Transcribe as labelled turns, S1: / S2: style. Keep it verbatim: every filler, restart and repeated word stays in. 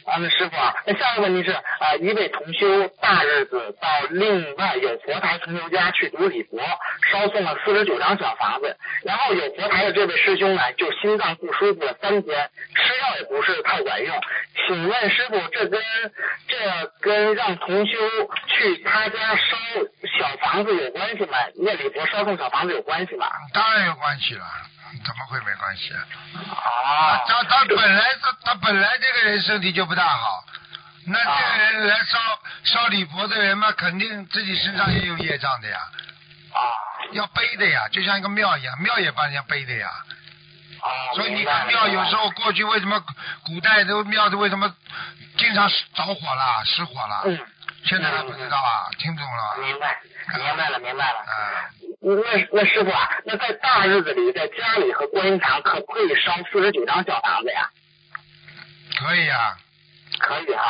S1: 啊，那师傅啊，那下一个问题是啊，一位同修大日子到另外有佛台同修家去读礼佛，烧送了四十九张小房子，然后有佛台的这位师兄呢，就心脏不舒服了三天，吃药也不是太管用，请问师傅，这跟这跟让同修去他家烧小房子有关系吗？念礼佛烧送小房子有关系吗？
S2: 当然有关系了。怎么会没关系啊？
S1: 啊，
S2: 他他本来他他本来这个人身体就不大好，那这个人来烧烧礼佛的人嘛，肯定自己身上也有业障的呀。
S1: 啊，
S2: 要背的呀，就像一个庙一样，庙也帮人家背的呀。
S1: 啊，
S2: 所以你看庙有时候过去为什么古代都庙的为什么经常着火了、失火了？
S1: 嗯，
S2: 现在还不知道啊，听懂了？
S1: 明白，明白了，明白了。
S2: 啊。
S1: 那那师傅啊，那在大日子里，在家里和观音堂可不可以烧四十九张小房子呀？
S2: 可以啊。
S1: 可以啊。